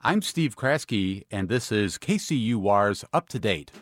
I'm Steve Kraske, and this is KCUR's Up to Date.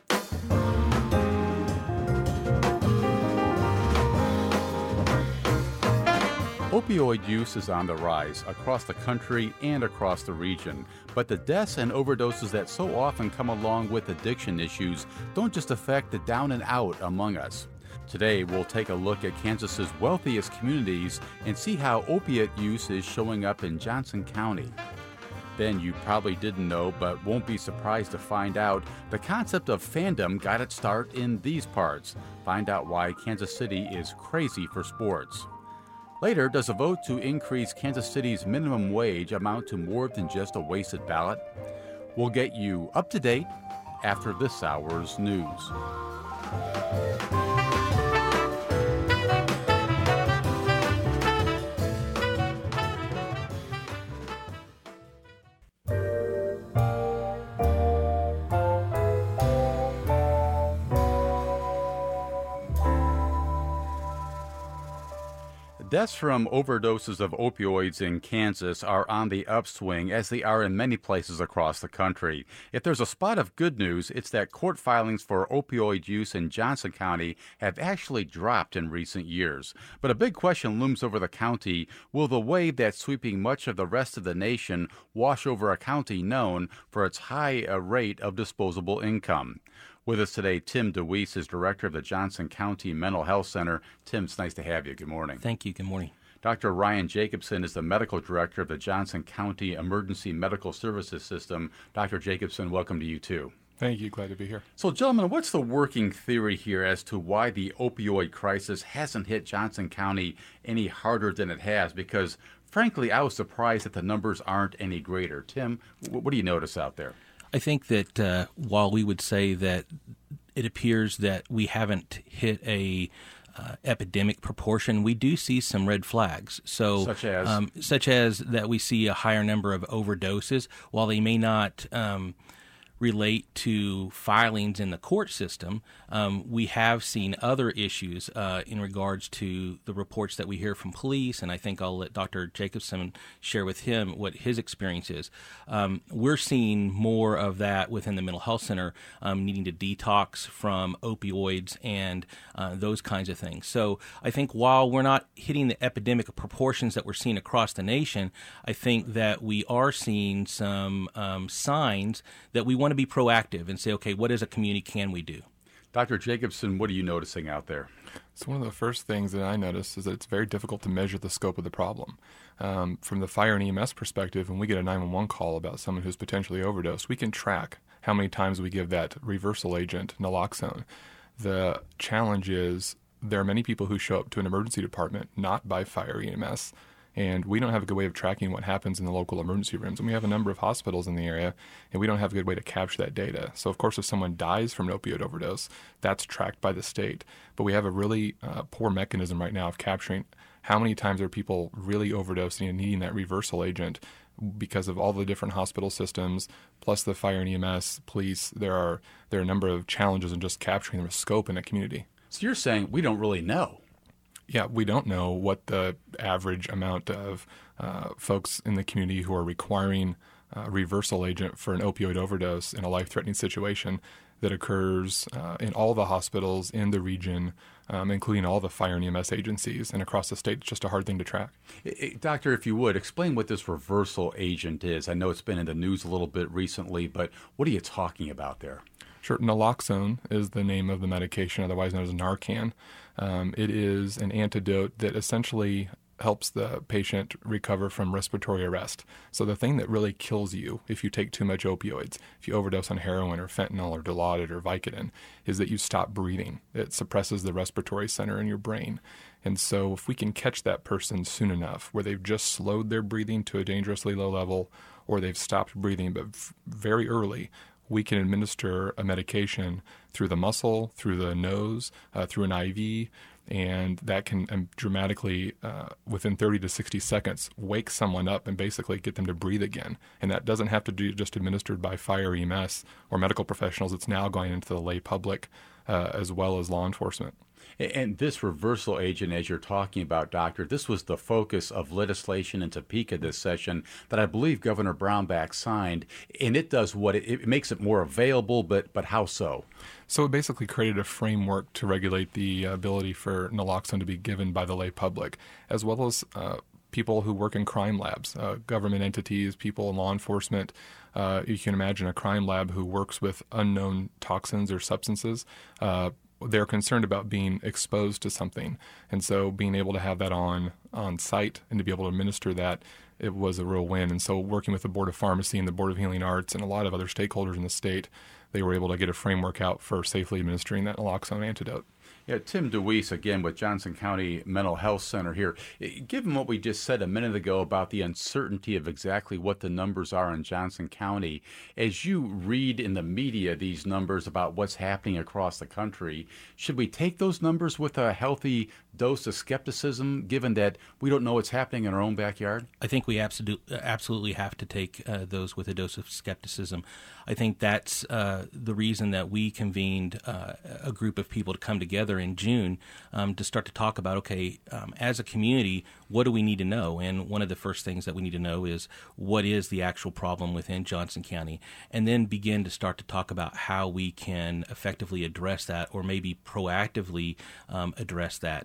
Opioid use is on the rise across the country and across the region, but the deaths and overdoses that so often come along with addiction issues don't just affect the down and out among us. Today, we'll take a look at Kansas's wealthiest communities and see how opiate use is showing up in Johnson County. Then you probably didn't know, but won't be surprised to find out, the concept of fandom got its start in these parts. Find out why Kansas City is crazy for sports. Later, does a vote to increase Kansas City's minimum wage amount to more than just a wasted ballot? We'll get you up to date after this hour's news. Deaths from overdoses of opioids in Kansas are on the upswing, as they are in many places across the country. If there's a spot of good news, it's that court filings for opioid use in Johnson County have actually dropped in recent years. But a big question looms over the county. Will the wave that's sweeping much of the rest of the nation wash over a county known for its high rate of disposable income? With us today, Tim DeWeese is director of the Johnson County Mental Health Center. Tim, it's nice to have you. Good morning. Thank you. Good morning. Dr. Ryan Jacobson is the medical director of the Johnson County Emergency Medical Services System. Dr. Jacobson, welcome to you too. Thank you. Glad to be here. So, gentlemen, what's the working theory here as to why the opioid crisis hasn't hit Johnson County any harder than it has? Because, frankly, I was surprised that the numbers aren't any greater. Tim, what do you notice out there? I think that while we would say that it appears that we haven't hit a epidemic proportion, we do see some red flags. So, such as that we see a higher number of overdoses, while they may not relate to filings in the court system. We have seen other issues in regards to the reports that we hear from police, and I think I'll let Dr. Jacobson share with him what his experience is. We're seeing more of that within the mental health center, needing to detox from opioids and those kinds of things. So I think while we're not hitting the epidemic proportions that we're seeing across the nation, I think that we are seeing some signs that we want to be proactive and say, okay, what as a community can we do? Dr. Jacobson, what are you noticing out there? So one of the first things that I noticed is that it's very difficult to measure the scope of the problem. From the fire and EMS perspective, when we get a 911 call about someone who's potentially overdosed, we can track how many times we give that reversal agent, naloxone. The challenge is there are many people who show up to an emergency department not by fire EMS, and we don't have a good way of tracking what happens in the local emergency rooms. And we have a number of hospitals in the area, and we don't have a good way to capture that data. So, of course, if someone dies from an opioid overdose, that's tracked by the state. But we have a really poor mechanism right now of capturing how many times are people really overdosing and needing that reversal agent because of all the different hospital systems, plus the fire and EMS, police. There are a number of challenges in just capturing the scope in a community. So you're saying we don't really know. Yeah, we don't know what the average amount of folks in the community who are requiring a reversal agent for an opioid overdose in a life-threatening situation that occurs in all the hospitals in the region, including all the fire and EMS agencies, and across the state. It's just a hard thing to track. Doctor, if you would, explain what this reversal agent is. I know it's been in the news a little bit recently, but what are you talking about there? Sure. Naloxone is the name of the medication, otherwise known as Narcan. It is an antidote that essentially helps the patient recover from respiratory arrest. So the thing that really kills you if you take too much opioids, if you overdose on heroin or fentanyl or Dilaudid or Vicodin, is that you stop breathing. It suppresses the respiratory center in your brain. And so if we can catch that person soon enough where they've just slowed their breathing to a dangerously low level or they've stopped breathing but very early, we can administer a medication through the muscle, through the nose, through an IV, and that can dramatically, within 30 to 60 seconds, wake someone up and basically get them to breathe again. And that doesn't have to be just administered by fire EMS or medical professionals. It's now going into the lay public as well as law enforcement. And this reversal agent, as you're talking about, Doctor, this was the focus of legislation in Topeka this session that I believe Governor Brownback signed, and it does what it makes it more available, but how so? So it basically created a framework to regulate the ability for naloxone to be given by the lay public, as well as people who work in crime labs, government entities, people in law enforcement. You can imagine a crime lab who works with unknown toxins or substances. They're concerned about being exposed to something. And so being able to have that on site and to be able to administer that, it was a real win. And so working with the Board of Pharmacy and the Board of Healing Arts and a lot of other stakeholders in the state, they were able to get a framework out for safely administering that naloxone antidote. Yeah, Tim DeWeese, again, with Johnson County Mental Health Center here. Given what we just said a minute ago about the uncertainty of exactly what the numbers are in Johnson County, as you read in the media these numbers about what's happening across the country, should we take those numbers with a healthy dose of skepticism, given that we don't know what's happening in our own backyard? I think we absolutely have to take those with a dose of skepticism. I think that's the reason that we convened a group of people to come together in June to start to talk about, okay, as a community, what do we need to know? And one of the first things that we need to know is what is the actual problem within Johnson County, and then begin to start to talk about how we can effectively address that, or maybe proactively address that.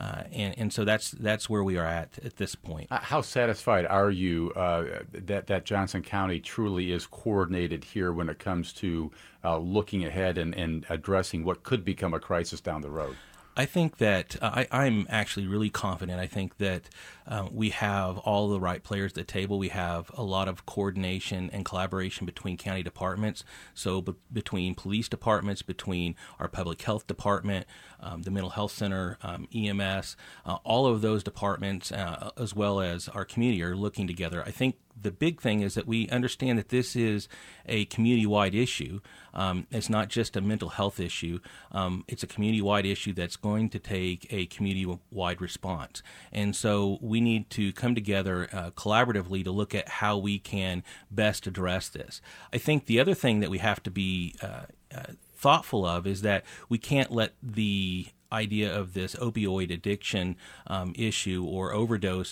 And so that's where we are at this point. How satisfied are you that Johnson County truly is coordinated here when it comes to looking ahead and addressing what could become a crisis down the road? I think that I'm actually really confident. I think that we have all the right players at the table. We have a lot of coordination and collaboration between county departments, so between police departments, between our public health department, the mental health center, EMS, all of those departments, as well as our community, are looking together. I think the big thing is that we understand that this is a community-wide issue. It's not just a mental health issue. It's a community-wide issue that's going to take a community-wide response. And so we need to come together collaboratively to look at how we can best address this. I think the other thing that we have to be thoughtful of is that we can't let the idea of this opioid addiction issue or overdose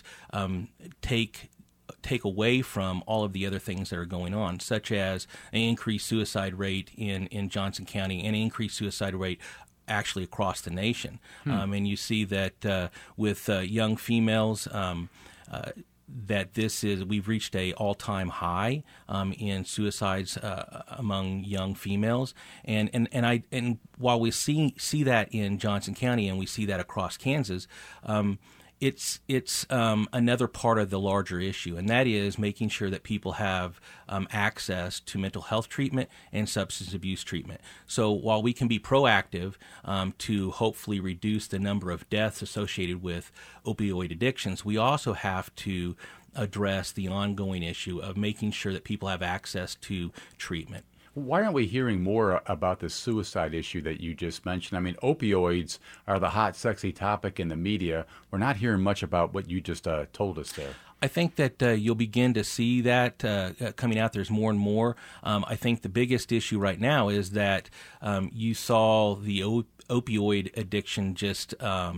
take away from all of the other things that are going on, such as an increased suicide rate in Johnson County and an increased suicide rate actually across the nation. And you see that with young females, that we've reached a all-time high in suicides among young females, and while we see that in Johnson County and we see that across Kansas, it's another part of the larger issue, and that is making sure that people have access to mental health treatment and substance abuse treatment. So while we can be proactive to hopefully reduce the number of deaths associated with opioid addictions, we also have to address the ongoing issue of making sure that people have access to treatment. Why aren't we hearing more about the suicide issue that you just mentioned? I mean, opioids are the hot, sexy topic in the media. We're not hearing much about what you just told us there. I think that you'll begin to see that coming out. There's more and more. I think the biggest issue right now is that you saw the opioid addiction just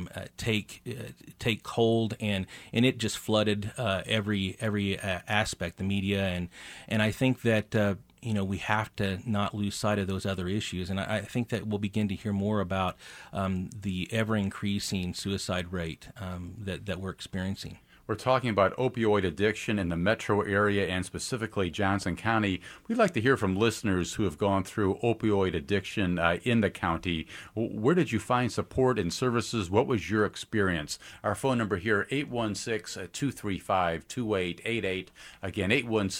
take hold, and it just flooded every aspect, the media, and I think that we have to not lose sight of those other issues, and I think that we'll begin to hear more about the ever-increasing suicide rate that we're experiencing. We're talking about opioid addiction in the metro area and specifically Johnson County. We'd like to hear from listeners who have gone through opioid addiction in the county. Where did you find support and services? What was your experience? Our phone number here, 816-235-2888. Again,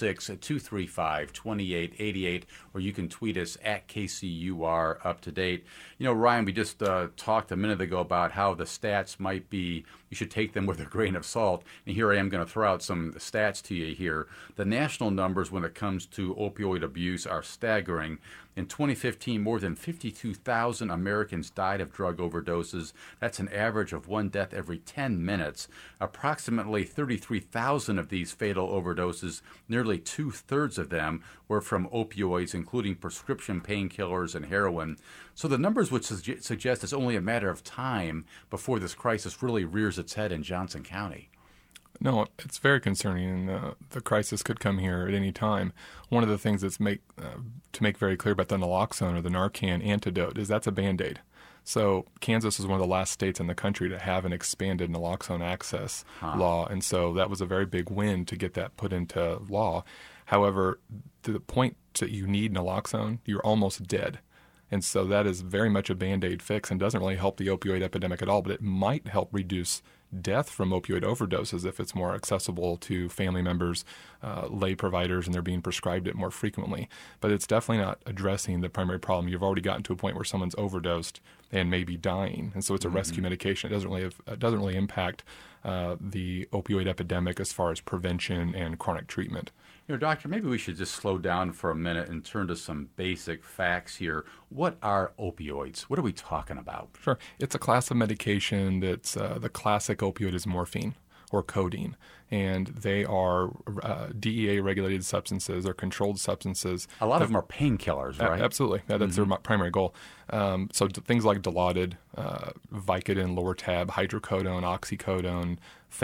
816-235-2888. Or you can tweet us at KCUR Up to Date. Ryan, we just talked a minute ago about how the stats might be, you should take them with a grain of salt. And here I am going to throw out some stats to you here. The national numbers when it comes to opioid abuse are staggering. In 2015, more than 52,000 Americans died of drug overdoses. That's an average of one death every 10 minutes. Approximately 33,000 of these fatal overdoses, nearly two-thirds of them, were from opioids, including prescription painkillers and heroin. So the numbers would suggest it's only a matter of time before this crisis really rears its head in Johnson County. No, it's very concerning, and the crisis could come here at any time. One of the things that's to make very clear about the naloxone or the Narcan antidote is that's a Band-Aid. So Kansas is one of the last states in the country to have an expanded naloxone access law, and so that was a very big win to get that put into law. However, to the point that you need naloxone, you're almost dead. And so that is very much a Band-Aid fix and doesn't really help the opioid epidemic at all, but it might help reduce death from opioid overdoses if it's more accessible to family members, lay providers, and they're being prescribed it more frequently. But it's definitely not addressing the primary problem. You've already gotten to a point where someone's overdosed and may be dying, and so it's a rescue medication. It doesn't really impact the opioid epidemic as far as prevention and chronic treatment. Doctor, maybe we should just slow down for a minute and turn to some basic facts here. What are opioids? What are we talking about? Sure. It's a class of medication that's the classic opioid is morphine or codeine, and they are DEA-regulated substances or controlled substances. A lot of them are painkillers, right? Absolutely. That's their primary goal. So things like Dilaudid, Vicodin, Lortab, hydrocodone, oxycodone,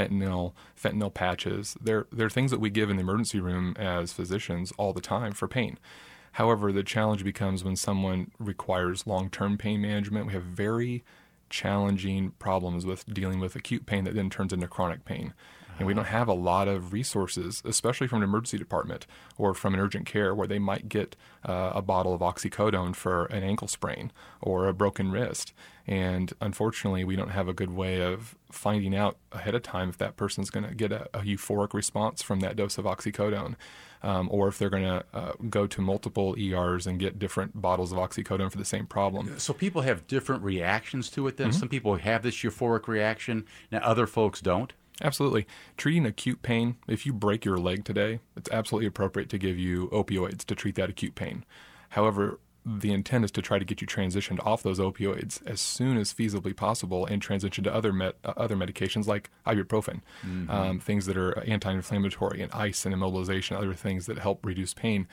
fentanyl patches, they're things that we give in the emergency room as physicians all the time for pain. However, the challenge becomes when someone requires long-term pain management. We have very challenging problems with dealing with acute pain that then turns into chronic pain. And we don't have a lot of resources, especially from an emergency department or from an urgent care, where they might get a bottle of oxycodone for an ankle sprain or a broken wrist. And unfortunately, we don't have a good way of finding out ahead of time if that person's going to get a euphoric response from that dose of oxycodone, or if they're going to go to multiple ERs and get different bottles of oxycodone for the same problem. So people have different reactions to it then? Some people have this euphoric reaction, now other folks don't? Absolutely. Treating acute pain, if you break your leg today, it's absolutely appropriate to give you opioids to treat that acute pain. However, the intent is to try to get you transitioned off those opioids as soon as feasibly possible and transition to other medications like ibuprofen, things that are anti-inflammatory, and ice and immobilization, other things that help reduce pain,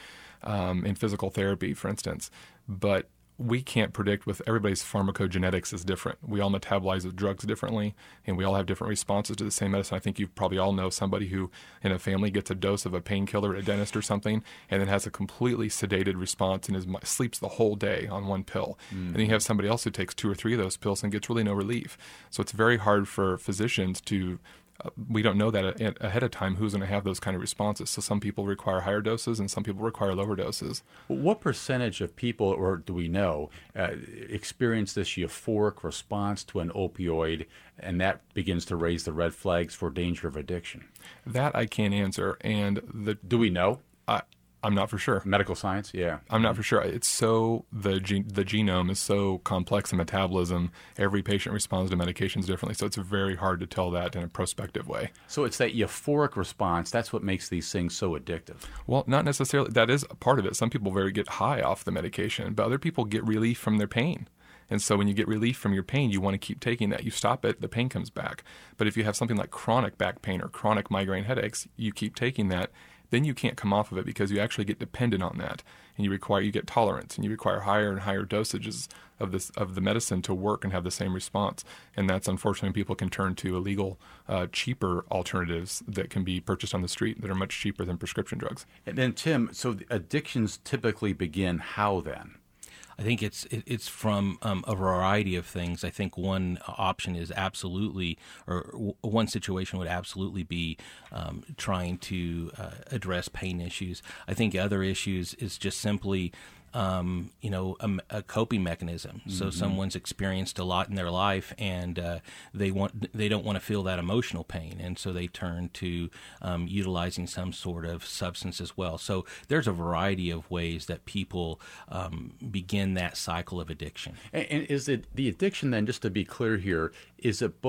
in physical therapy, for instance. But we can't predict with everybody's pharmacogenetics is different. We all metabolize the drugs differently, and we all have different responses to the same medicine. I think you probably all know somebody who in a family gets a dose of a painkiller at a dentist or something and then has a completely sedated response and sleeps the whole day on one pill. And then you have somebody else who takes 2 or 3 of those pills and gets really no relief. So it's very hard for physicians to we don't know that ahead of time who's going to have those kind of responses. So some people require higher doses and some people require lower doses. What percentage of people, or do we know, experience this euphoric response to an opioid, and that begins to raise the red flags for danger of addiction? That I can't answer. And do we know? I'm not for sure. Medical science, yeah. I'm not for sure. It's so the genome is so complex in metabolism. Every patient responds to medications differently, so it's very hard to tell that in a prospective way. So it's that euphoric response. That's what makes these things so addictive. Well, not necessarily. That is a part of it. Some people get high off the medication, but other people get relief from their pain. And so when you get relief from your pain, you want to keep taking that. You stop it, the pain comes back. But if you have something like chronic back pain or chronic migraine headaches, you keep taking that, then you can't come off of it because you actually get dependent on that, and you get tolerance, and you require higher and higher dosages of the medicine to work and have the same response. And that's unfortunately people can turn to illegal, cheaper alternatives that can be purchased on the street that are much cheaper than prescription drugs. And then Tim, so the addictions typically begin how then? I think it's from a variety of things. I think one option is absolutely, or one situation would absolutely be trying to address pain issues. I think other issues is just simply a coping mechanism. Mm-hmm. So someone's experienced a lot in their life, and they don't want to feel that emotional pain, and so they turn to utilizing some sort of substance as well. So there's a variety of ways that people begin that cycle of addiction. And is it the addiction then, just to be clear here, is it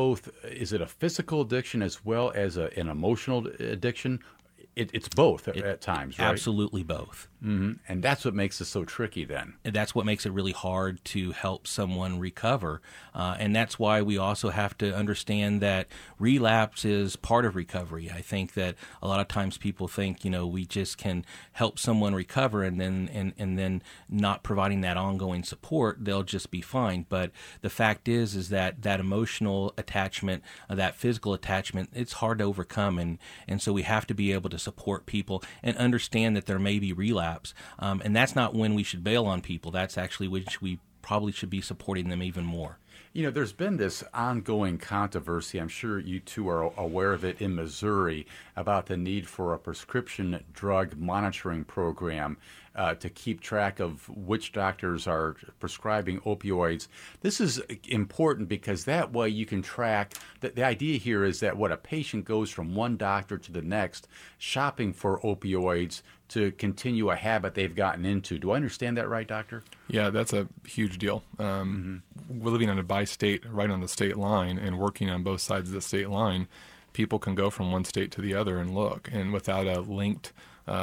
a physical addiction as well as an emotional addiction? It's both at times, right? Absolutely both. Mm-hmm. And that's what makes it so tricky then. And that's what makes it really hard to help someone recover. And that's why we also have to understand that relapse is part of recovery. I think that a lot of times people think, we just can help someone recover and then not providing that ongoing support, they'll just be fine. But the fact is that emotional attachment, that physical attachment, it's hard to overcome. And so we have to be able to support people and understand that there may be relapse. And that's not when we should bail on people. That's actually which we probably should be supporting them even more. There's been this ongoing controversy, I'm sure you two are aware of it, in Missouri about the need for a prescription drug monitoring program to keep track of which doctors are prescribing opioids. This is important because that way you can track. The idea here is that a patient goes from one doctor to the next shopping for opioids to continue a habit they've gotten into. Do I understand that right, Doctor? Yeah, that's a huge deal. We're living on a bi-state, right on the state line, and working on both sides of the state line. People can go from one state to the other and look, and without a linked,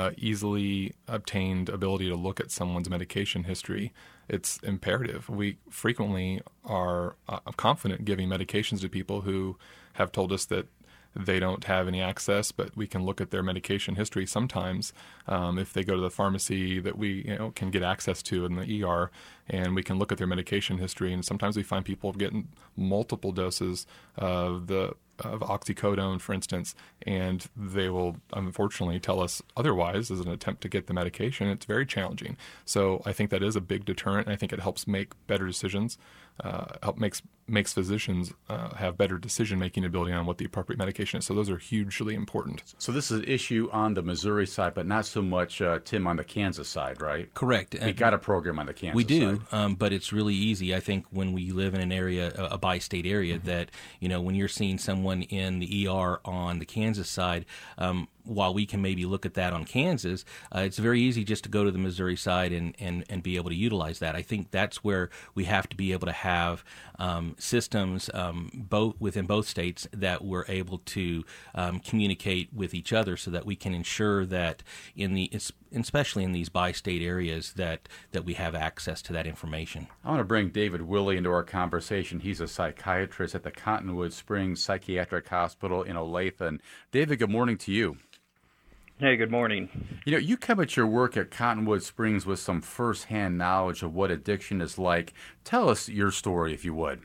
easily obtained ability to look at someone's medication history, it's imperative. We frequently are confident giving medications to people who have told us that they don't have any access, but we can look at their medication history sometimes if they go to the pharmacy that we can get access to in the ER, and we can look at their medication history. And sometimes we find people getting multiple doses of oxycodone, for instance, and they will unfortunately tell us otherwise as an attempt to get the medication. It's very challenging. So I think that is a big deterrent. I think it helps make better decisions, makes physicians have better decision-making ability on what the appropriate medication is. So those are hugely important. So this is an issue on the Missouri side, but not so much, Tim, on the Kansas side, right? Correct. We got a program on the Kansas side. We do, but it's really easy. I think when we live in an area, a bi-state area, that, when you're seeing someone in the ER on the Kansas side, while we can maybe look at that on Kansas, it's very easy just to go to the Missouri side and be able to utilize that. I think that's where we have to be able to have systems within both states that we're able to communicate with each other so that we can ensure that especially in these bi-state areas that we have access to that information. I want to bring David Willey into our conversation. He's a psychiatrist at the Cottonwood Springs Psychiatric Hospital in Olathe. David, good morning to you. Hey, good morning. You come at your work at Cottonwood Springs with some first-hand knowledge of what addiction is like. Tell us your story, if you would.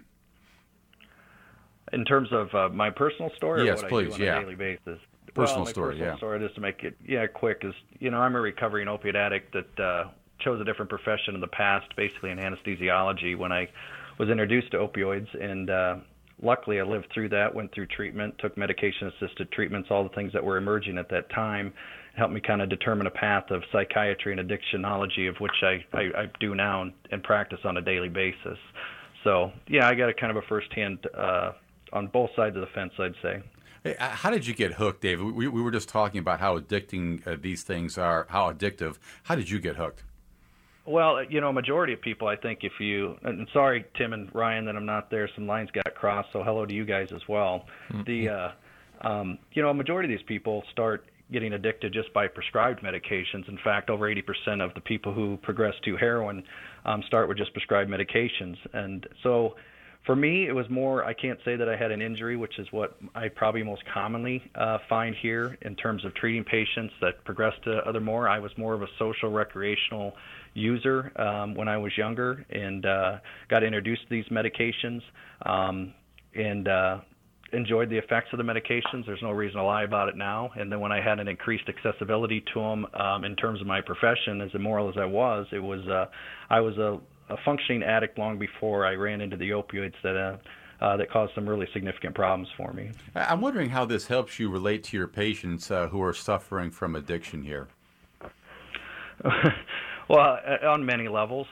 In terms of my personal story, yes, or what please, I do on a daily basis? Personal my story, personal story, just to make it quick, is I'm a recovering opiate addict that chose a different profession in the past, basically in anesthesiology, when I was introduced to opioids, and luckily I lived through that, went through treatment, took medication-assisted treatments, all the things that were emerging at that time, helped me kind of determine a path of psychiatry and addictionology, of which I do now and practice on a daily basis. So, I got a kind of a firsthand on both sides of the fence, I'd say. Hey, how did you get hooked, David? We were just talking about how addicting these things are, how addictive. How did you get hooked? Well, a majority of people, I think, and sorry, Tim and Ryan, that I'm not there. Some lines got crossed, so hello to you guys as well. Mm-hmm. A majority of these people start getting addicted just by prescribed medications. In fact, over 80% of the people who progress to heroin start with just prescribed medications. And so for me, it was more, I can't say that I had an injury, which is what I probably most commonly find here in terms of treating patients that progress to other more. I was more of a social recreational user when I was younger, and got introduced to these medications and enjoyed the effects of the medications. There's no reason to lie about it now. And then when I had an increased accessibility to them in terms of my profession, as immoral as I was, I was a functioning addict long before I ran into the opioids that caused some really significant problems for me. I'm wondering how this helps you relate to your patients who are suffering from addiction here. Well, on many levels,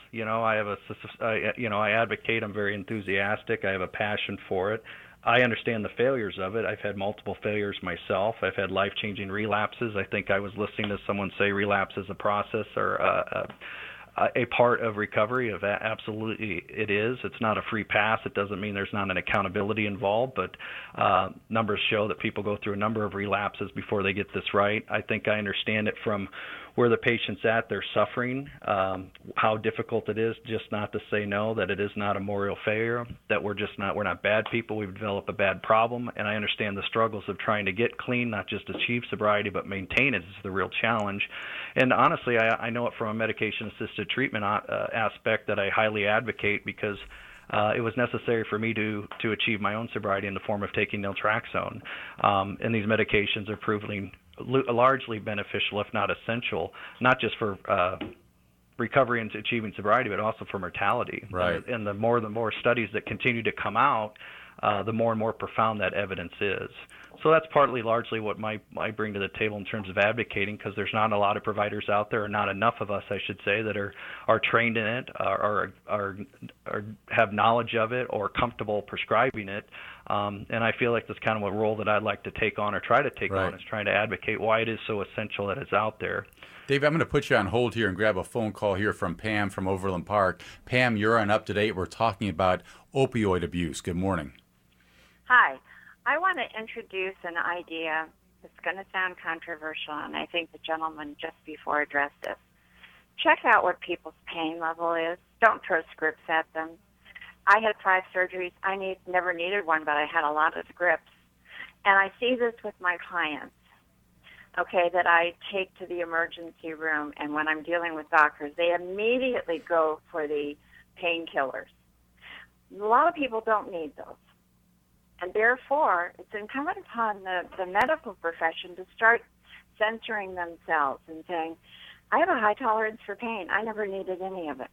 I advocate. I'm very enthusiastic. I have a passion for it. I understand the failures of it. I've had multiple failures myself. I've had life-changing relapses. I think I was listening to someone say relapse is a process or a part of recovery. Absolutely it is. It's not a free pass. It doesn't mean there's not an accountability involved, but numbers show that people go through a number of relapses before they get this right. I think I understand it from where the patient's at, they're suffering, how difficult it is just not to say no, that it is not a moral failure, that we're not bad people, we've developed a bad problem, and I understand the struggles of trying to get clean, not just achieve sobriety, but maintain it is the real challenge. And honestly, I know it from a medication-assisted treatment aspect that I highly advocate because it was necessary for me to achieve my own sobriety in the form of taking naltrexone. And these medications are proving largely beneficial, if not essential, not just for recovery and achieving sobriety, but also for mortality. Right. And the more studies that continue to come out, the more and more profound that evidence is. So that's largely what I bring to the table in terms of advocating, because there's not a lot of providers out there, or not enough of us, I should say, that are trained in it, or have knowledge of it, or comfortable prescribing it. And I feel like that's kind of a role that I'd like to take on, or try to take on, is trying to advocate why it is so essential that it's out there. Dave, I'm going to put you on hold here and grab a phone call here from Pam from Overland Park. Pam, you're on Up to Date. We're talking about opioid abuse. Good morning. Hi. I want to introduce an idea that's going to sound controversial, and I think the gentleman just before addressed it. Check out what people's pain level is. Don't throw scripts at them. I had 5 surgeries. I never needed one, but I had a lot of scripts. And I see this with my clients, that I take to the emergency room, and when I'm dealing with doctors, they immediately go for the painkillers. A lot of people don't need those. And therefore, it's incumbent upon the medical profession to start censoring themselves and saying, I have a high tolerance for pain. I never needed any of it.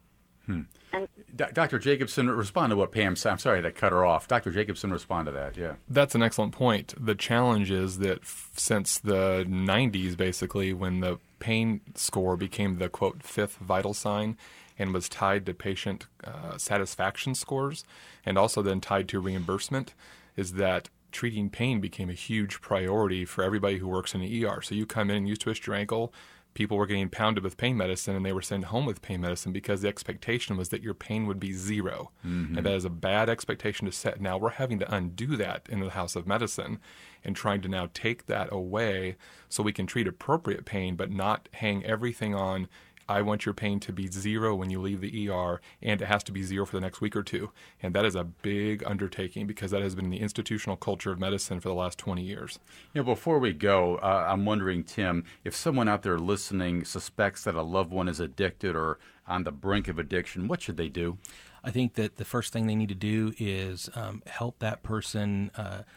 And Dr. Jacobson, respond to what Pam said. I'm sorry to cut her off. Dr. Jacobson, respond to that, yeah. That's an excellent point. The challenge is that since the 90s, basically, when the pain score became the, quote, 5th vital sign, and was tied to patient satisfaction scores, and also then tied to reimbursement, is that treating pain became a huge priority for everybody who works in the ER. So you come in, you twist your ankle, people were getting pounded with pain medicine, and they were sent home with pain medicine because the expectation was that your pain would be 0. Mm-hmm. And that is a bad expectation to set. Now we're having to undo that in the House of Medicine and trying to now take that away so we can treat appropriate pain, but not hang everything on, I want your pain to be 0 when you leave the ER, and it has to be 0 for the next week or 2. And that is a big undertaking because that has been the institutional culture of medicine for the last 20 years. Before we go, I'm wondering, Tim, if someone out there listening suspects that a loved one is addicted or on the brink of addiction, what should they do? I think that the first thing they need to do is help that person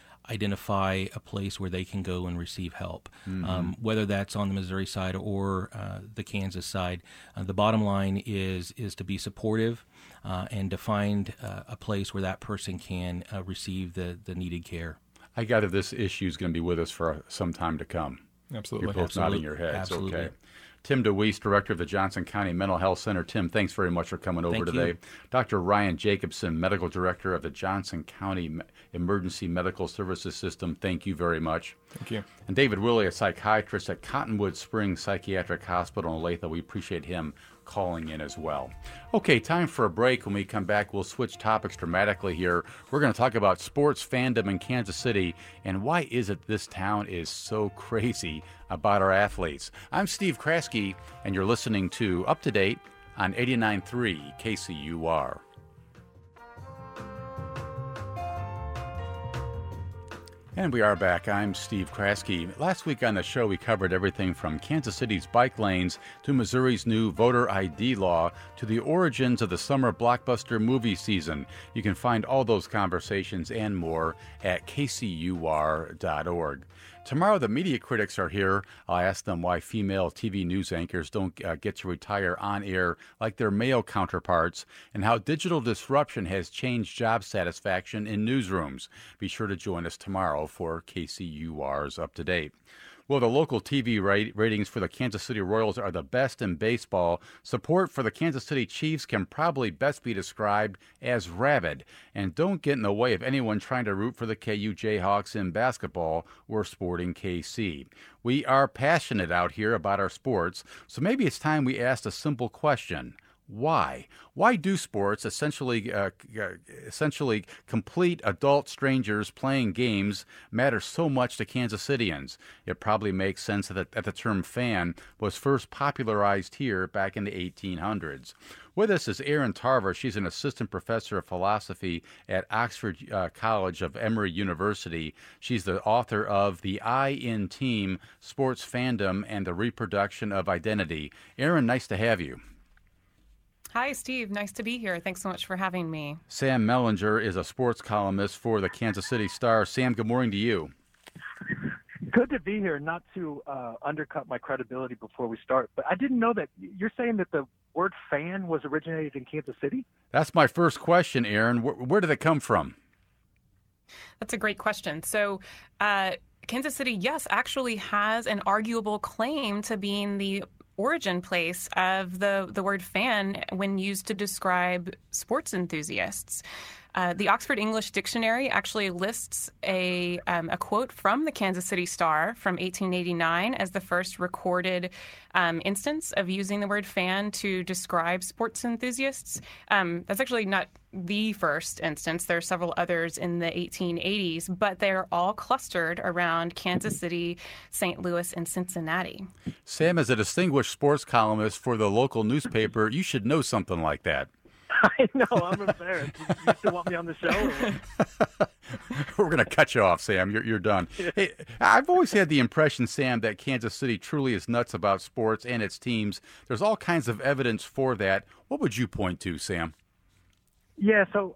identify a place where they can go and receive help, whether that's on the Missouri side or the Kansas side. The bottom line is to be supportive and to find a place where that person can receive the needed care. I gather this issue is going to be with us for some time to come. Absolutely. You're both Absolutely. nodding your heads. Absolutely. Okay. Tim DeWeese, Director of the Johnson County Mental Health Center. Tim, thanks very much for coming over today. You. Dr. Ryan Jacobson, Medical Director of the Johnson County Emergency Medical Services System. Thank you very much. Thank you. And David Willey, a psychiatrist at Cottonwood Springs Psychiatric Hospital in Olathe. We appreciate him calling in as well. Okay, time for a break. When we come back, we'll switch topics dramatically here. We're going to talk about sports fandom in Kansas City and why is it this town is so crazy about our athletes. I'm Steve Kraske, and you're listening to Up to Date on 89.3 KCUR. And we are back. I'm Steve Kraske. Last week on the show, we covered everything from Kansas City's bike lanes to Missouri's new voter ID law to the origins of the summer blockbuster movie season. You can find all those conversations and more at kcur.org. Tomorrow, the media critics are here. I'll ask them why female TV news anchors don't get to retire on air like their male counterparts and how digital disruption has changed job satisfaction in newsrooms. Be sure to join us tomorrow for KCUR's Up to Date. Well, the local TV ratings for the Kansas City Royals are the best in baseball. Support for the Kansas City Chiefs can probably best be described as rabid. And don't get in the way of anyone trying to root for the KU Jayhawks in basketball or Sporting KC. We are passionate out here about our sports, so maybe it's time we asked a simple question. Why? Why do sports, essentially complete adult strangers playing games, matter so much to Kansas Cityans? It probably makes sense that the term fan was first popularized here back in the 1800s. With us is Erin Tarver. She's an assistant professor of philosophy at Oxford College of Emory University. She's the author of The I in Team, Sports Fandom and the Reproduction of Identity. Erin, nice to have you. Hi, Steve. Nice to be here. Thanks so much for having me. Sam Mellinger is a sports columnist for the Kansas City Star. Sam, good morning to you. Good to be here. Not to undercut my credibility before we start, but I didn't know that you're saying that the word fan was originated in Kansas City? That's my first question, Erin. Where did it come from? That's a great question. So, Kansas City, yes, actually has an arguable claim to being the origin place of the word fan when used to describe sports enthusiasts. The Oxford English Dictionary actually lists a quote from the Kansas City Star from 1889 as the first recorded instance of using the word fan to describe sports enthusiasts. That's actually not the first instance. There are several others in the 1880s, but they're all clustered around Kansas City, St. Louis, and Cincinnati. Sam, as a distinguished sports columnist for the local newspaper, you should know something like that. I know, I'm embarrassed. You still want me on the show? We're going to cut you off, Sam. You're done. Hey, I've always had the impression, Sam, that Kansas City truly is nuts about sports and its teams. There's all kinds of evidence for that. What would you point to, Sam? Yeah, so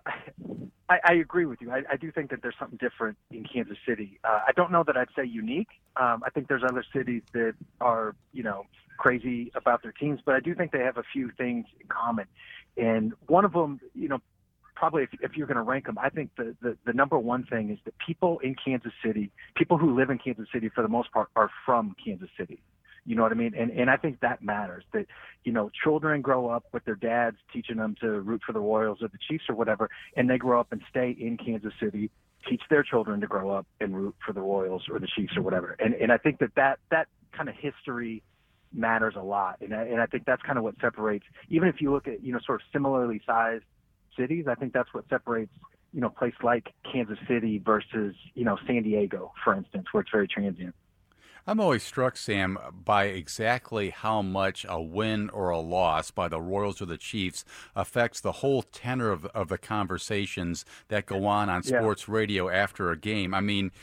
I agree with you. I do think that there's something different in Kansas City. I don't know that I'd say unique. I think there's other cities that are, crazy about their teams, but I do think they have a few things in common. And one of them, probably if you're going to rank them, I think the number one thing is that people in Kansas City, people who live in Kansas City for the most part, are from Kansas City. You know what I mean? And I think that matters, that, children grow up with their dads teaching them to root for the Royals or the Chiefs or whatever, and they grow up and stay in Kansas City, teach their children to grow up and root for the Royals or the Chiefs or whatever. And I think that kind of history matters a lot. And I think that's kind of what separates, even if you look at, sort of similarly sized cities, I think that's what separates, a place like Kansas City versus, San Diego, for instance, where it's very transient. I'm always struck, Sam, by exactly how much a win or a loss by the Royals or the Chiefs affects the whole tenor of the conversations that go on sports radio after a game. I mean,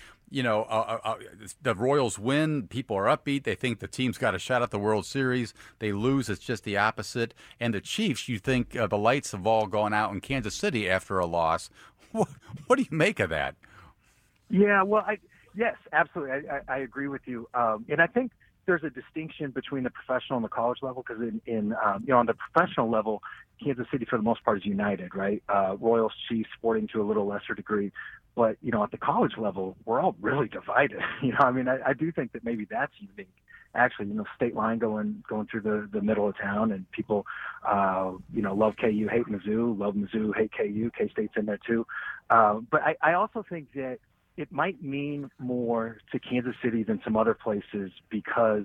the Royals win, people are upbeat. They think the team's got a shot at the World Series. They lose, it's just the opposite. And the Chiefs, you think the lights have all gone out in Kansas City after a loss. What do you make of that? Yeah, well, yes, absolutely. I agree with you. And I think there's a distinction between the professional and the college level, because on the professional level, Kansas City for the most part is united, right? Royals, Chiefs, Sporting to a little lesser degree. But, at the college level, we're all really divided. I do think that maybe that's unique. Actually, state line going through the middle of town, and people, love KU, hate Mizzou, love Mizzou, hate KU, K-State's in there too. But I also think that it might mean more to Kansas City than some other places because,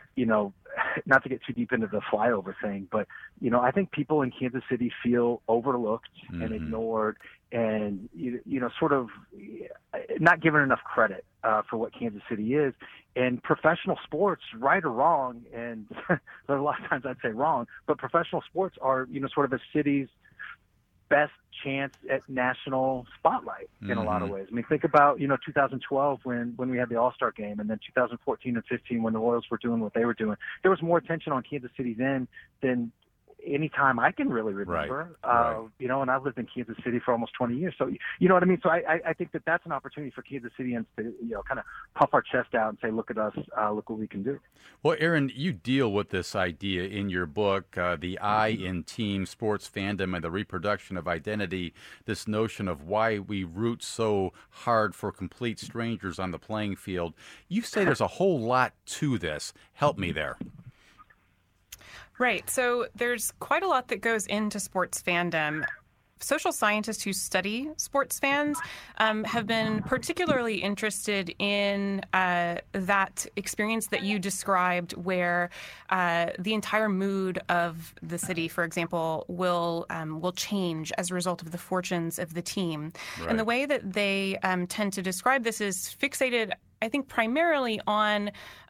not to get too deep into the flyover thing, but, I think people in Kansas City feel overlooked and ignored and, sort of not given enough credit for what Kansas City is. And professional sports, right or wrong, and a lot of times I'd say wrong, but professional sports are, sort of a city's best chance at national spotlight in a lot of ways. I mean, think about, 2012 when we had the All-Star game, and then 2014 and 15 when the Royals were doing what they were doing. There was more attention on Kansas City then than any time I can really remember. Right. You know, and I've lived in Kansas City for almost 20 years. So, you know what I mean? So I think that that's an opportunity for Kansas Cityans to, you know, kind of puff our chest out and say, look at us, look what we can do. Well, Aaron, you deal with this idea in your book, The I in Team, Sports Fandom, and the Reproduction of Identity, this notion of why we root so hard for complete strangers on the playing field. You say there's a whole lot to this. Help me there. Right. So there's quite a lot that goes into sports fandom. Social scientists who study sports fans have been particularly interested in that experience that you described, where the entire mood of the city, for example, will change as a result of the fortunes of the team. Right. And the way that they tend to describe this is fixated, I think, primarily on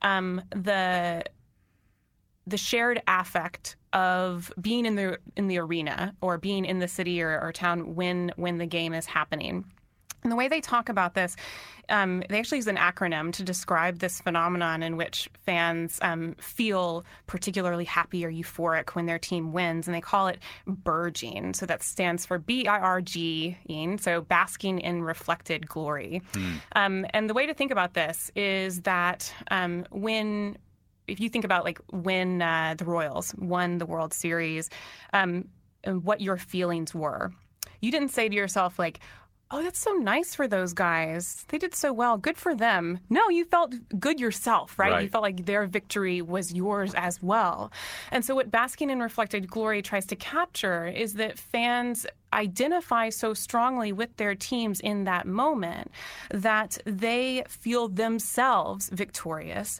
the shared affect of being in the arena or being in the city or town when the game is happening. And the way they talk about this, they actually use an acronym to describe this phenomenon in which fans feel particularly happy or euphoric when their team wins, and they call it burging. So that stands for BIRG, so basking in reflected glory. And the way to think about this is that if you think about like when the Royals won the World Series, and what your feelings were, you didn't say to yourself like, oh, that's so nice for those guys. They did so well. Good for them. No, you felt good yourself, right? You felt like their victory was yours as well. And so what Basking in Reflected Glory tries to capture is that fans identify so strongly with their teams in that moment that they feel themselves victorious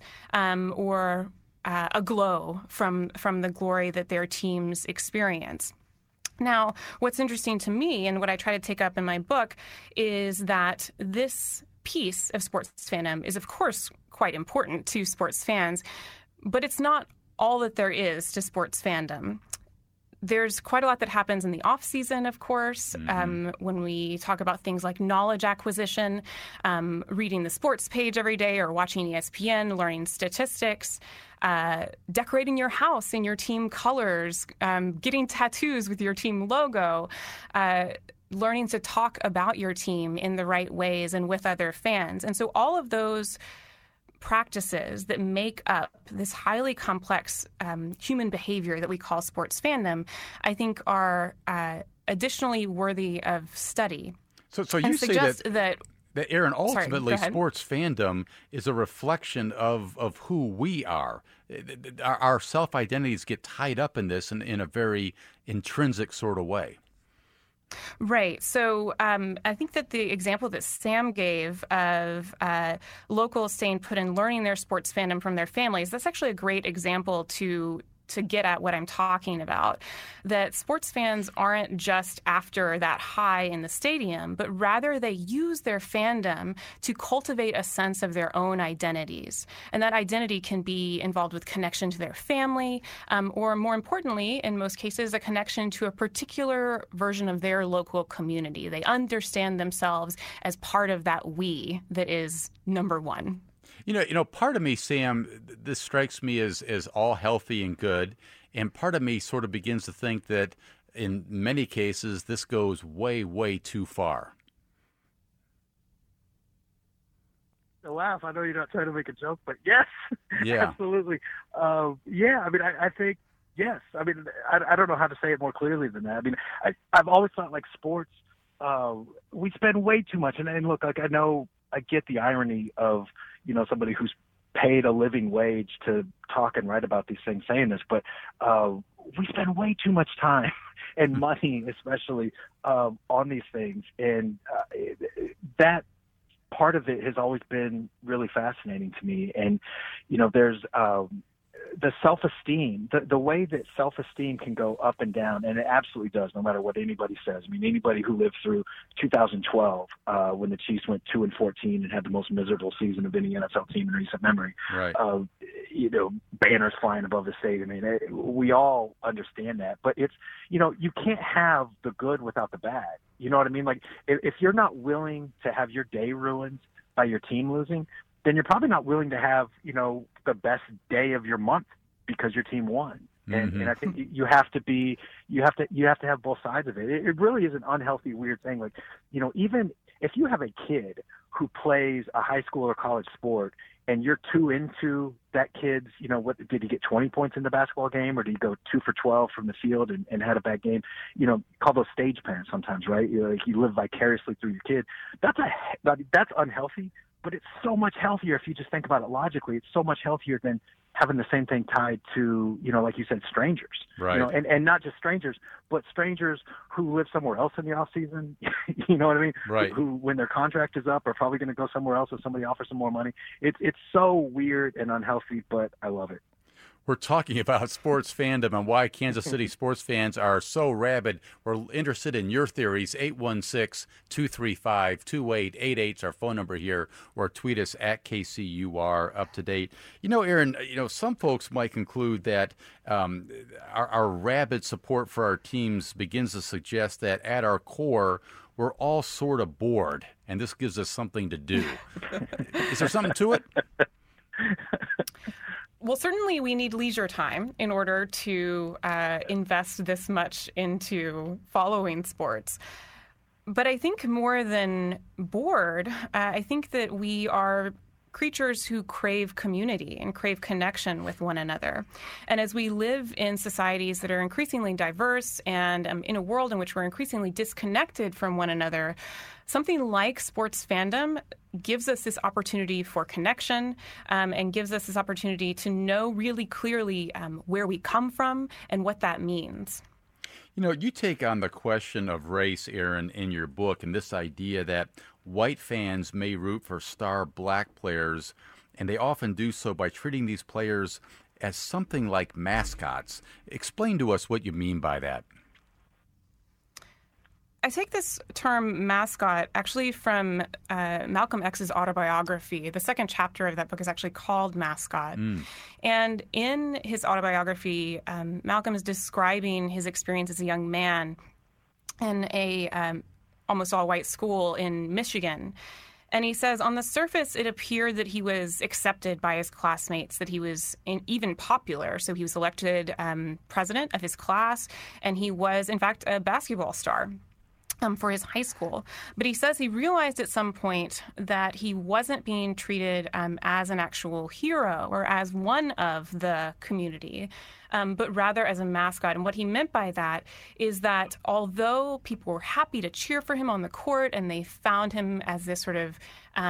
or aglow from the glory that their teams experience. Now, what's interesting to me and what I try to take up in my book is that this piece of sports fandom is, of course, quite important to sports fans, but it's not all that there is to sports fandom. There's quite a lot that happens in the off season, of course, when we talk about things like knowledge acquisition, reading the sports page every day or watching ESPN, learning statistics, decorating your house in your team colors, getting tattoos with your team logo, learning to talk about your team in the right ways and with other fans. And so all of those practices that make up this highly complex human behavior that we call sports fandom, I think are additionally worthy of study. So you say that Aaron, ultimately, sports fandom is a reflection of who we are. Our self-identities get tied up in this in a very intrinsic sort of way. Right. So I think that the example that Sam gave of locals staying put and learning their sports fandom from their families, that's actually a great example to get at what I'm talking about, that sports fans aren't just after that high in the stadium, but rather they use their fandom to cultivate a sense of their own identities. And that identity can be involved with connection to their family, or more importantly, in most cases, a connection to a particular version of their local community. They understand themselves as part of that we that is number one. You know, part of me, Sam, this strikes me as all healthy and good, and part of me sort of begins to think that in many cases this goes way, way too far. To laugh. I know you're not trying to make a joke, but yes, yeah, absolutely. Yeah, I mean, I think yes. I mean, I don't know how to say it more clearly than that. I mean, I've always thought like sports, we spend way too much, and look, like I get the irony of, you know, somebody who's paid a living wage to talk and write about these things saying this, but we spend way too much time and money, especially, on these things. And that part of it has always been really fascinating to me. And, you know, there's the self-esteem, the way that self-esteem can go up and down, and it absolutely does, no matter what anybody says. I mean, anybody who lived through 2012, when the Chiefs went 2-14 and had the most miserable season of any NFL team in recent memory, right? You know, banners flying above the stadium. I mean, we all understand that, but it's, you know, you can't have the good without the bad. You know what I mean? Like, if you're not willing to have your day ruined by your team losing, then you're probably not willing to have, you know, the best day of your month because your team won. And I think you have to have both sides of it. It really is an unhealthy, weird thing. Like, even if you have a kid who plays a high school or college sport and you're too into that kid's, what did he get 20 points in the basketball game, or did he go 2 for 12 from the field and had a bad game? Call those stage parents sometimes, right? You live vicariously through your kid. That's unhealthy, but it's so much healthier if you just think about it logically. It's so much healthier than having the same thing tied to, like you said, strangers, right? And not just strangers, but strangers who live somewhere else in the off season. You know what I mean? Right. Who, when their contract is up, are probably going to go somewhere else if somebody offers them more money. It's so weird and unhealthy, but I love it. We're talking about sports fandom and why Kansas City sports fans are so rabid. We're interested in your theories. 816-235-2888 is our phone number here, or tweet us at KCUR Up to Date. Aaron, some folks might conclude that our rabid support for our teams begins to suggest that at our core, we're all sort of bored, and this gives us something to do. Is there something to it? Well, certainly we need leisure time in order to invest this much into following sports. But I think more than bored, I think that we are creatures who crave community and crave connection with one another. And as we live in societies that are increasingly diverse and in a world in which we're increasingly disconnected from one another, something like sports fandom gives us this opportunity for connection and gives us this opportunity to know really clearly where we come from and what that means. You take on the question of race, Aaron, in your book, and this idea that white fans may root for star black players, and they often do so by treating these players as something like mascots. Explain to us what you mean by that. I take this term mascot actually from Malcolm X's autobiography. The second chapter of that book is actually called Mascot. And in his autobiography, Malcolm is describing his experience as a young man in a almost all-white school in Michigan. And he says, on the surface, it appeared that he was accepted by his classmates, that he was even popular. So he was elected president of his class, and he was, in fact, a basketball star for his high school. But he says he realized at some point that he wasn't being treated as an actual hero or as one of the community, but rather as a mascot. And what he meant by that is that although people were happy to cheer for him on the court and they found him as this sort of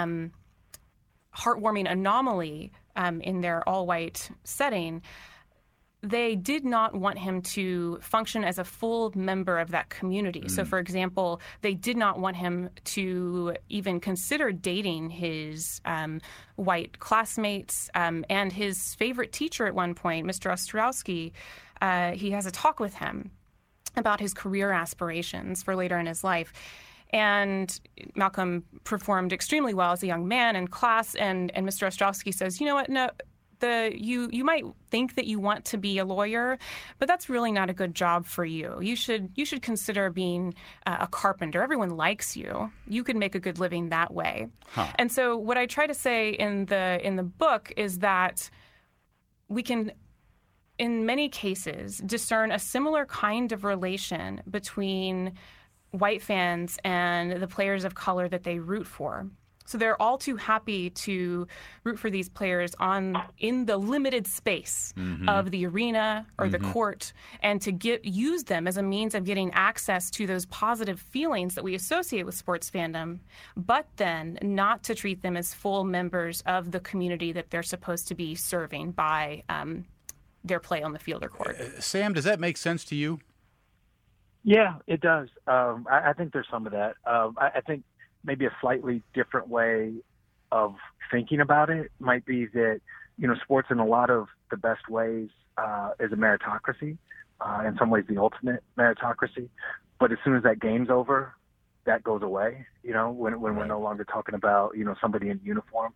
heartwarming anomaly in their all-white setting, they did not want him to function as a full member of that community. So, for example, they did not want him to even consider dating his white classmates and his favorite teacher at one point, Mr. Ostrowski. He has a talk with him about his career aspirations for later in his life. And Malcolm performed extremely well as a young man in class, and Mr. Ostrowski says, you know what, no, you might think that you want to be a lawyer, but that's really not a good job for you. You should consider being a carpenter. Everyone likes you. You could make a good living that way. And so what I try to say in the book is that we can, in many cases, discern a similar kind of relation between white fans and the players of color that they root for. So they're all too happy to root for these players in the limited space of the arena or the court, and to use them as a means of getting access to those positive feelings that we associate with sports fandom, but then not to treat them as full members of the community that they're supposed to be serving by their play on the field or court. Sam, does that make sense to you? Yeah, it does. I think there's some of that. I think maybe a slightly different way of thinking about it might be that, sports in a lot of the best ways is a meritocracy, in some ways the ultimate meritocracy. But as soon as that game's over, that goes away, when we're no longer talking about, somebody in uniform.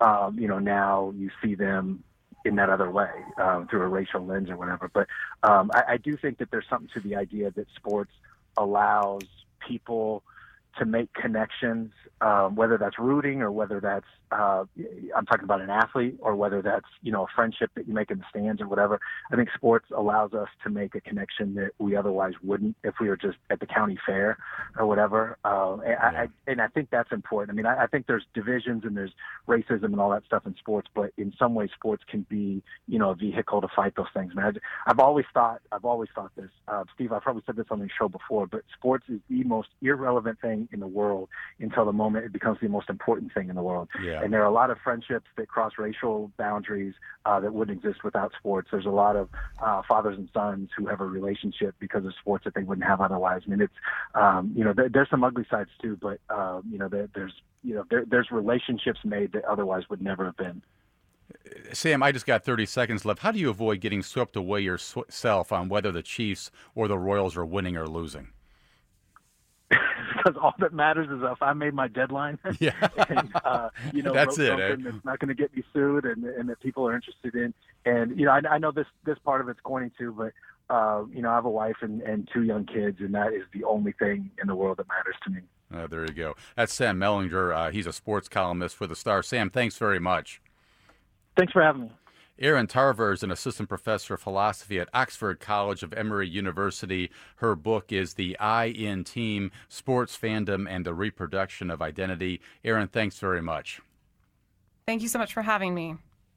Now you see them in that other way, through a racial lens or whatever. But I do think that there's something to the idea that sports allows people to make connections, whether that's rooting or whether that's, I'm talking about an athlete, or whether that's, a friendship that you make in the stands or whatever. I think sports allows us to make a connection that we otherwise wouldn't if we were just at the county fair or whatever. And I think that's important. I mean, I think there's divisions and there's racism and all that stuff in sports, but in some ways sports can be, a vehicle to fight those things. Man, I've always thought this, Steve, I've probably said this on the show before, but sports is the most irrelevant thing in the world until the moment it becomes the most important thing in the world. Yeah. And there are a lot of friendships that cross racial boundaries that wouldn't exist without sports. There's a lot of fathers and sons who have a relationship because of sports that they wouldn't have otherwise. I mean, it's, there's some ugly sides too, but, there's relationships made that otherwise would never have been. Sam, I just got 30 seconds left. How do you avoid getting swept away yourself on whether the Chiefs or the Royals are winning or losing? Because all that matters is if I made my deadline, yeah, and, that's wrote it. Something that's not going to get me sued, and that people are interested in. And I know this part of it's corny too, but I have a wife and 2 young kids, and that is the only thing in the world that matters to me. There you go. That's Sam Mellinger. He's a sports columnist for the Star. Sam, thanks very much. Thanks for having me. Erin Tarver is an assistant professor of philosophy at Oxford College of Emory University. Her book is The I in Team, Sports Fandom and the Reproduction of Identity. Erin, thanks very much. Thank you so much for having me.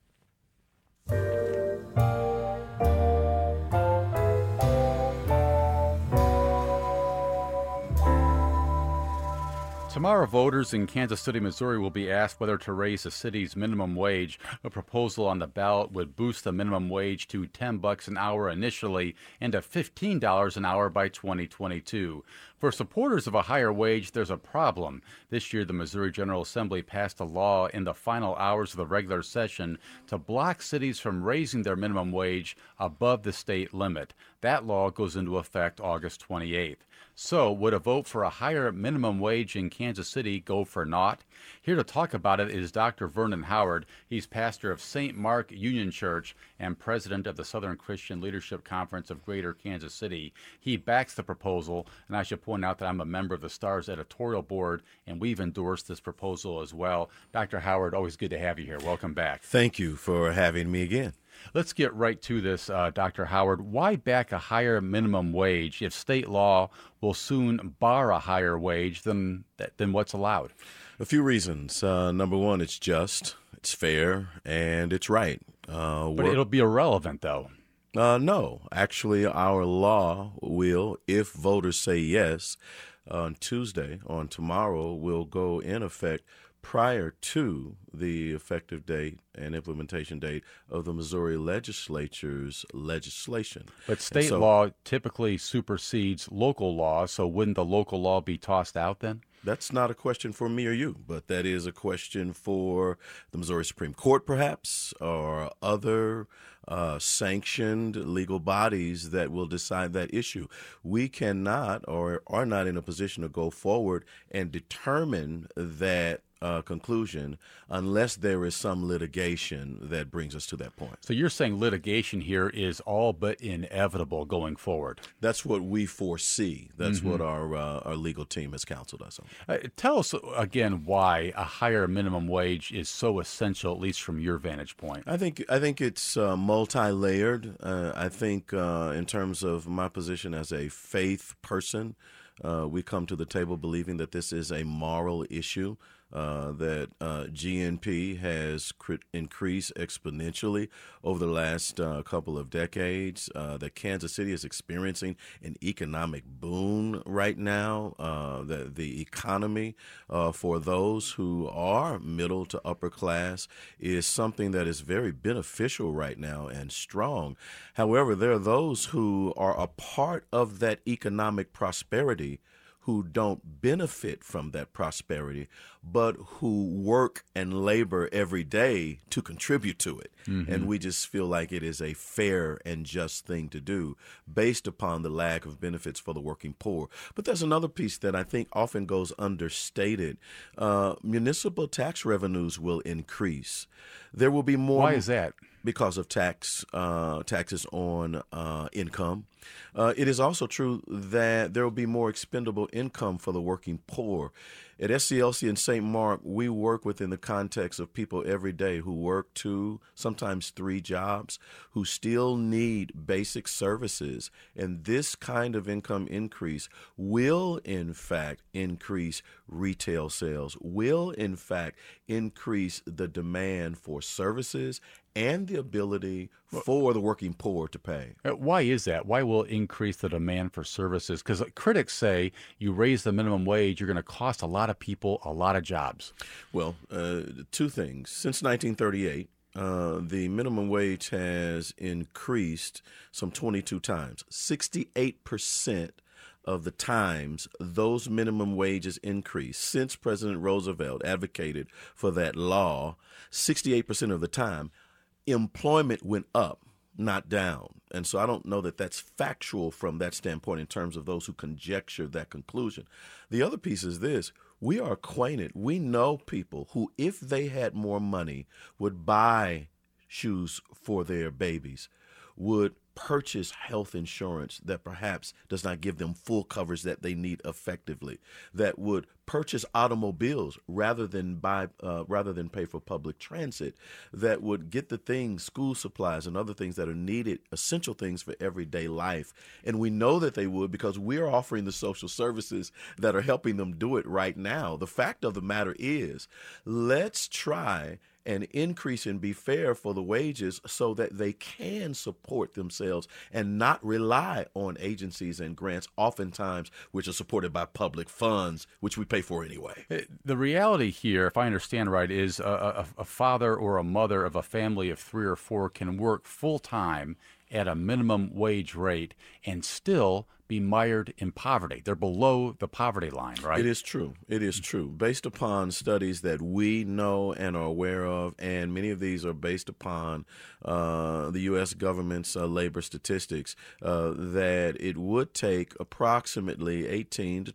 Tomorrow, voters in Kansas City, Missouri will be asked whether to raise the city's minimum wage. A proposal on the ballot would boost the minimum wage to $10 an hour initially and to $15 an hour by 2022. For supporters of a higher wage, there's a problem. This year, the Missouri General Assembly passed a law in the final hours of the regular session to block cities from raising their minimum wage above the state limit. That law goes into effect August 28th. So, would a vote for a higher minimum wage in Kansas City go for naught? Here to talk about it is Dr. Vernon Howard. He's pastor of St. Mark Union Church and president of the Southern Christian Leadership Conference of Greater Kansas City. He backs the proposal, and I should point out that I'm a member of the Star's editorial board, and we've endorsed this proposal as well. Dr. Howard, always good to have you here. Welcome back. Thank you for having me again. Let's get right to this, Dr. Howard. Why back a higher minimum wage if state law will soon bar a higher wage than what's allowed? A few reasons. Number one, it's just, it's fair, and it's right. But it'll be irrelevant, though. No. Actually, our law will, if voters say yes, on tomorrow, will go in effect prior to the effective date and implementation date of the Missouri legislature's legislation. But state law typically supersedes local law, so wouldn't the local law be tossed out then? That's not a question for me or you, but that is a question for the Missouri Supreme Court, perhaps, or other sanctioned legal bodies that will decide that issue. We cannot or are not in a position to go forward and determine that conclusion unless there is some litigation that brings us to that point. So you're saying litigation here is all but inevitable going forward? That's what we foresee. That's what our legal team has counseled us on. Tell us again why a higher minimum wage is so essential, at least from your vantage point. I think it's multi-layered. I think in terms of my position as a faith person, we come to the table believing that this is a moral issue. That GNP has increased exponentially over the last couple of decades, that Kansas City is experiencing an economic boom right now, that the economy for those who are middle to upper class is something that is very beneficial right now and strong. However, there are those who are a part of that economic prosperity who don't benefit from that prosperity, but who work and labor every day to contribute to it. And we just feel like it is a fair and just thing to do based upon the lack of benefits for the working poor. But there's another piece that I think often goes understated. Municipal tax revenues will increase. There will be more. Why is that? because of taxes on income. It is also true that there will be more expendable income for the working poor. At SCLC in St. Mark, we work within the context of people every day who work 2, sometimes 3 jobs, who still need basic services. And this kind of income increase will, in fact, increase retail sales, will, in fact, increase the demand for services and the ability for the working poor to pay. Why is that? Why will it increase the demand for services? Because critics say you raise the minimum wage, you're going to cost a lot of people a lot of jobs. Well, 2 things. Since 1938, the minimum wage has increased some 22 times. 68% of the times those minimum wages increase since President Roosevelt advocated for that law, 68% of the time, employment went up, not down. And so I don't know that that's factual from that standpoint in terms of those who conjecture that conclusion. The other piece is this. We are acquainted. We know people who, if they had more money, would buy shoes for their babies, would purchase health insurance that perhaps does not give them full coverage that they need effectively, that would purchase automobiles rather than pay for public transit, that would get the things, school supplies and other things that are needed, essential things for everyday life. And we know that they would because we're offering the social services that are helping them do it right now. The fact of the matter is, let's try an increase and be fair for the wages so that they can support themselves and not rely on agencies and grants, oftentimes which are supported by public funds, which we pay for anyway. The reality here, if I understand right, is a father or a mother of a family of 3 or 4 can work full-time at a minimum wage rate and still be mired in poverty. They're below the poverty line, right? It is true. It is true. Based upon studies that we know and are aware of, and many of these are based upon the U.S. government's labor statistics, that it would take approximately $18 to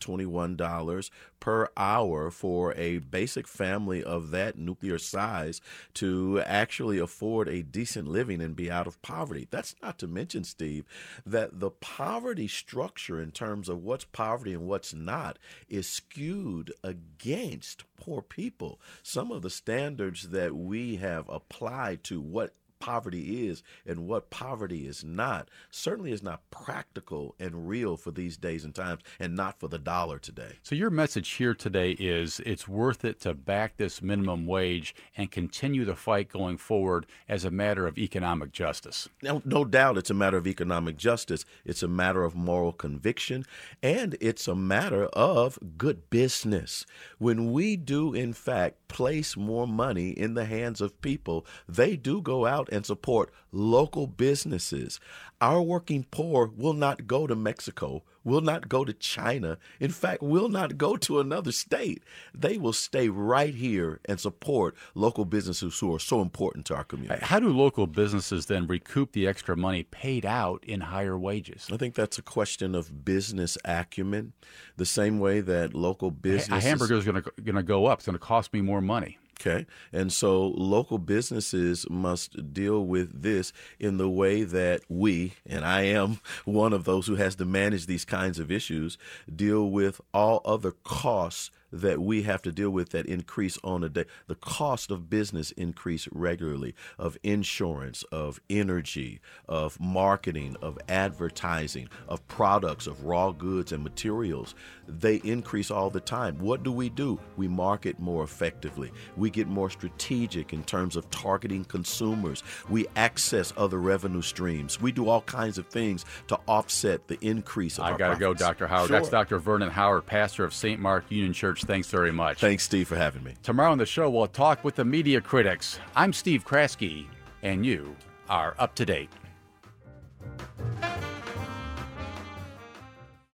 $21 per hour for a basic family of that nuclear size to actually afford a decent living and be out of poverty. That's not to mention, Steve, that the poverty structure in terms of what's poverty and what's not is skewed against poor people. Some of the standards that we have applied to what poverty is and what poverty is not certainly is not practical and real for these days and times, and not for the dollar today. So your message here today is it's worth it to back this minimum wage and continue the fight going forward as a matter of economic justice. No doubt it's a matter of economic justice. It's a matter of moral conviction, and it's a matter of good business. When we do, in fact, place more money in the hands of people, they do go out and support local businesses. Our working poor will not go to Mexico, will not go to China, in fact, will not go to another state. They will stay right here and support local businesses who are so important to our community. How do local businesses then recoup the extra money paid out in higher wages? I think that's a question of business acumen, the same way that local businesses... A hamburger is going to go up. It's going to cost me more money. Okay. And so local businesses must deal with this in the way that we, and I am one of those who has to manage these kinds of issues, deal with all other costs that we have to deal with that increase on a day. The cost of business increase regularly, of insurance, of energy, of marketing, of advertising, of products, of raw goods and materials. They increase all the time. What do? We market more effectively. We get more strategic in terms of targeting consumers. We access other revenue streams. We do all kinds of things to offset the increase of our profits. I got to go, Dr. Howard. Sure. That's Dr. Vernon Howard, pastor of St. Mark Union Church. Thanks very much. Thanks, Steve, for having me. Tomorrow on the show, we'll talk with the media critics. I'm Steve Kraske, and you are up to date.